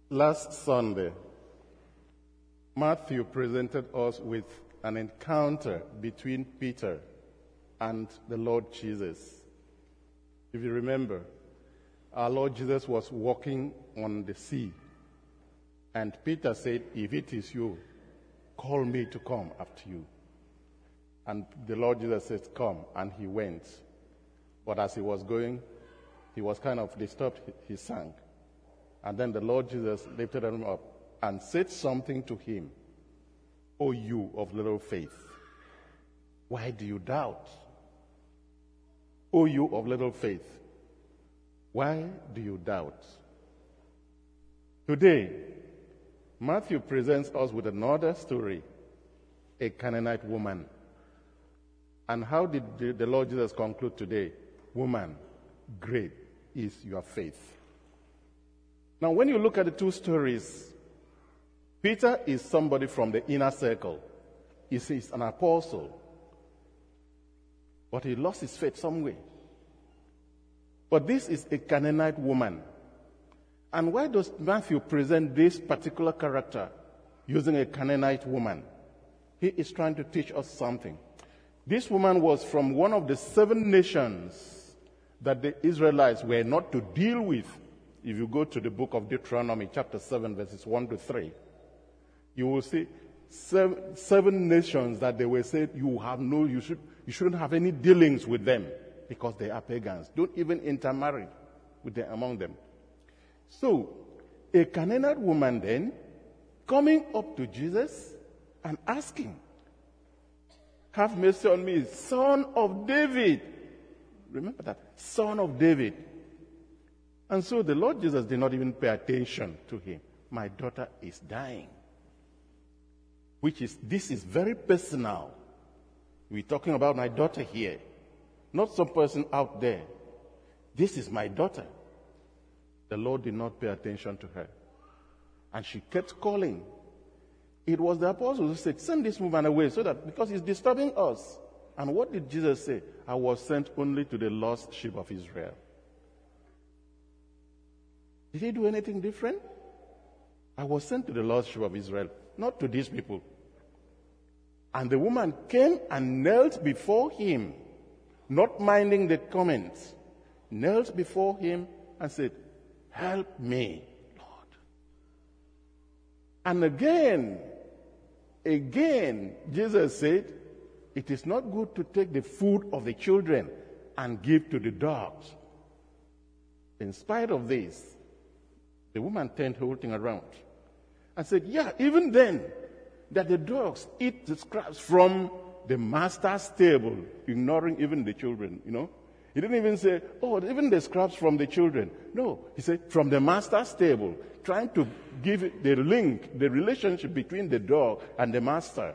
Last Sunday, Matthew presented us with an encounter between Peter and the Lord Jesus. If you remember, our Lord Jesus was walking on the sea, and Peter said, "If it is you, call me to come after you." And the Lord Jesus said, "Come," and he went. But as he was going, he was kind of disturbed, he sank. And then the Lord Jesus lifted him up and said something to him. "O you of little faith, why do you doubt? O you of little faith, why do you doubt?" Today, Matthew presents us with another story, a Canaanite woman. And how did the Lord Jesus conclude today? "Woman, great is your faith." Now, when you look at the two stories, Peter is somebody from the inner circle. He's an apostle. But he lost his faith somewhere. But this is a Canaanite woman. And why does Matthew present this particular character using a Canaanite woman? He is trying to teach us something. This woman was from one of the 7 nations that the Israelites were not to deal with. If you go to the book of Deuteronomy, chapter 7, verses 1 to 3, you will see seven nations that they were said you shouldn't have any dealings with them because they are pagans. Don't even intermarry with them among them. So, a Canaanite woman then coming up to Jesus and asking, "Have mercy on me, son of David." Remember that, son of David. And so the Lord Jesus did not even pay attention to him. "My daughter is dying." This is very personal. We're talking about my daughter here, not some person out there. This is my daughter. The Lord did not pay attention to her. And she kept calling. It was the apostles who said, "Send this woman away because he's disturbing us." And what did Jesus say? "I was sent only to the lost sheep of Israel." Did he do anything different? "I was sent to the lost sheep of Israel, not to these people." And the woman came and knelt before him, not minding the comments, knelt before him and said, "Help me, Lord." And again, Jesus said, "It is not good to take the food of the children and give to the dogs." In spite of this, the woman turned the whole thing around and said, "Yeah, even then, that the dogs eat the scraps from the master's table," ignoring even the children, He didn't even say, "Oh, even the scraps from the children." No, he said, "From the master's table," trying to give it the link, the relationship between the dog and the master.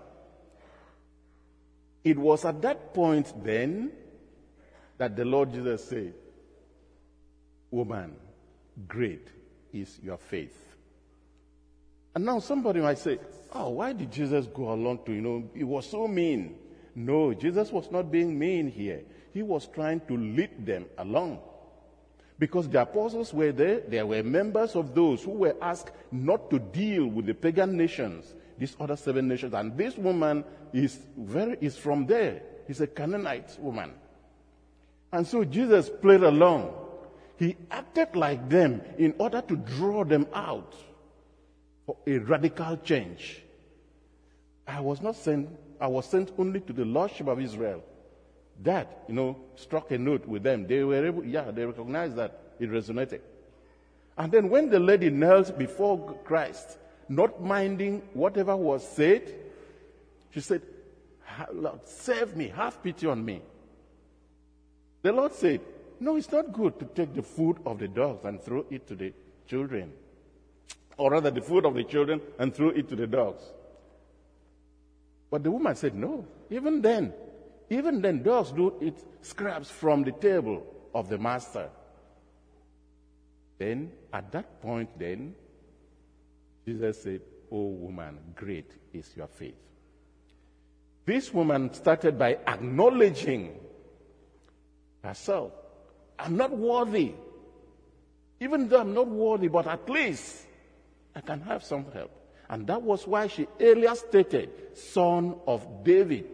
It was at that point then that the Lord Jesus said, "Woman, great is your faith." And now somebody might say, "Oh, why did Jesus go along to, he was so mean." No, Jesus was not being mean here. He was trying to lead them along. Because the apostles were there were members of those who were asked not to deal with the pagan nations, these other 7 nations. And this woman is from there. She's a Canaanite woman. And so Jesus played along. He acted like them in order to draw them out for a radical change. I was sent only to the lost sheep of Israel. That, struck a note with them. They recognized that. It resonated. And then when the lady knelt before Christ, not minding whatever was said, she said, "Lord, save me, have pity on me." The Lord said, "No, it's not good to take the food of the dogs and throw it to the children. Or rather, the food of the children and throw it to the dogs." But the woman said, "No, even then, dogs do eat scraps from the table of the master." Then, at that point Jesus said, "Oh woman, great is your faith." This woman started by acknowledging herself. "I'm not worthy. Even though I'm not worthy, but at least I can have some help. And that was why she earlier stated, son of David.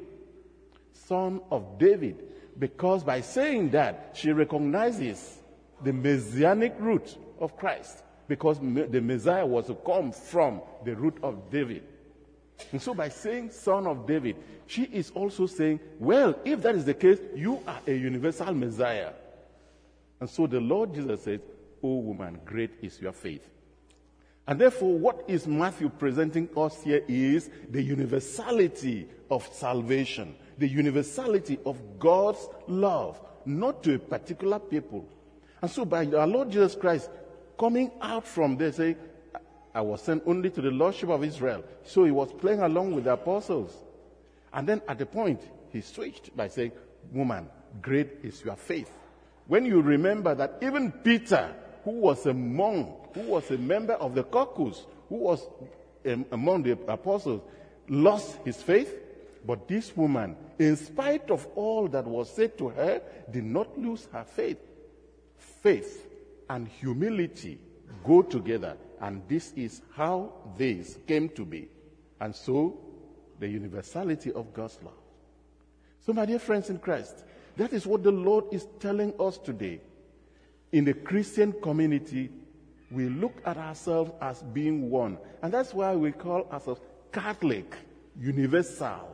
Son of David. Because by saying that, she recognizes the messianic root of Christ. Because the Messiah was to come from the root of David. And so by saying son of David, she is also saying, well, if that is the case, you are a universal Messiah. And so the Lord Jesus says, "O woman, great is your faith." And therefore, what is Matthew presenting us here is the universality of salvation, the universality of God's love, not to a particular people. And so by our Lord Jesus Christ coming out from there saying, I was sent only to the Lordship of Israel. So he was playing along with the apostles. And then at the point, he switched by saying, woman, great is your faith. When you remember that even Peter, who was a monk, who was a member of the caucus, who was among the apostles, lost his faith. But this woman, in spite of all that was said to her, did not lose her faith. Faith and humility go together. And this is how this came to be. And so, the universality of God's love. So, my dear friends in Christ, that is what the Lord is telling us today. In the Christian community, we look at ourselves as being one. And that's why we call ourselves Catholic, universal.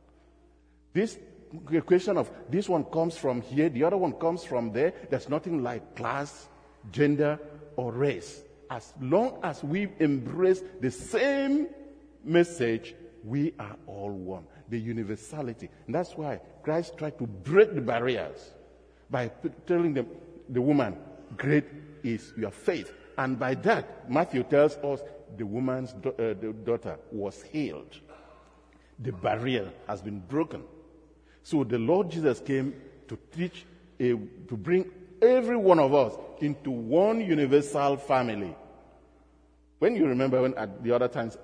This question of this one comes from here, the other one comes from there, there's nothing like class, gender, or race. As long as we embrace the same message, we are all one. The universality. And that's why Christ tried to break the barriers by telling them, the woman, great is your faith. And by that, Matthew tells us the woman's daughter was healed. The barrier has been broken. So the Lord Jesus came to teach, to bring every one of us into one universal family. When you remember when at the other times,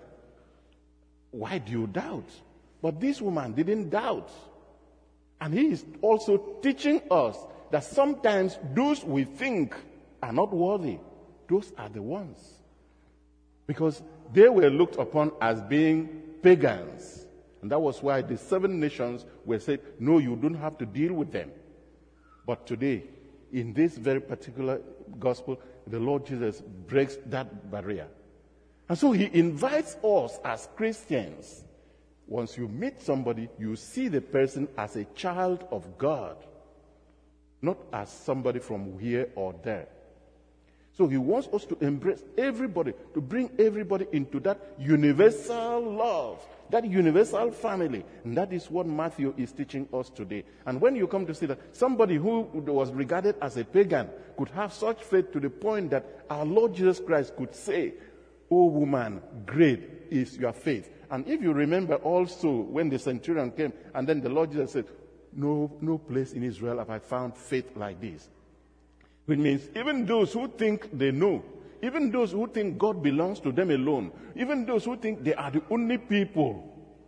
why do you doubt? But this woman didn't doubt. And he is also teaching us that sometimes those we think are not worthy, those are the ones. Because they were looked upon as being pagans. And that was why the 7 nations were said, no, you don't have to deal with them. But today, in this very particular gospel, the Lord Jesus breaks that barrier. And so he invites us as Christians. Once you meet somebody, you see the person as a child of God, not as somebody from here or there. So he wants us to embrace everybody, to bring everybody into that universal love, that universal family. And that is what Matthew is teaching us today. And when you come to see that somebody who was regarded as a pagan could have such faith to the point that our Lord Jesus Christ could say, "O woman, great is your faith." And if you remember also when the centurion came, and then the Lord Jesus said, no place in Israel have I found faith like this. Which means even those who think they know, even those who think God belongs to them alone, even those who think they are the only people,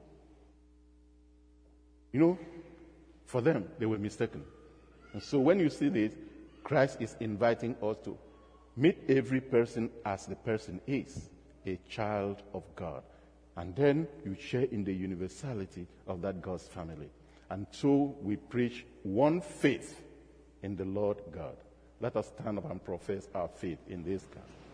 for them, they were mistaken. And so when you see this, Christ is inviting us to meet every person as the person is, a child of God. And then you share in the universality of that God's family. And so we preach one faith in the Lord God. Let us stand up and profess our faith in this God.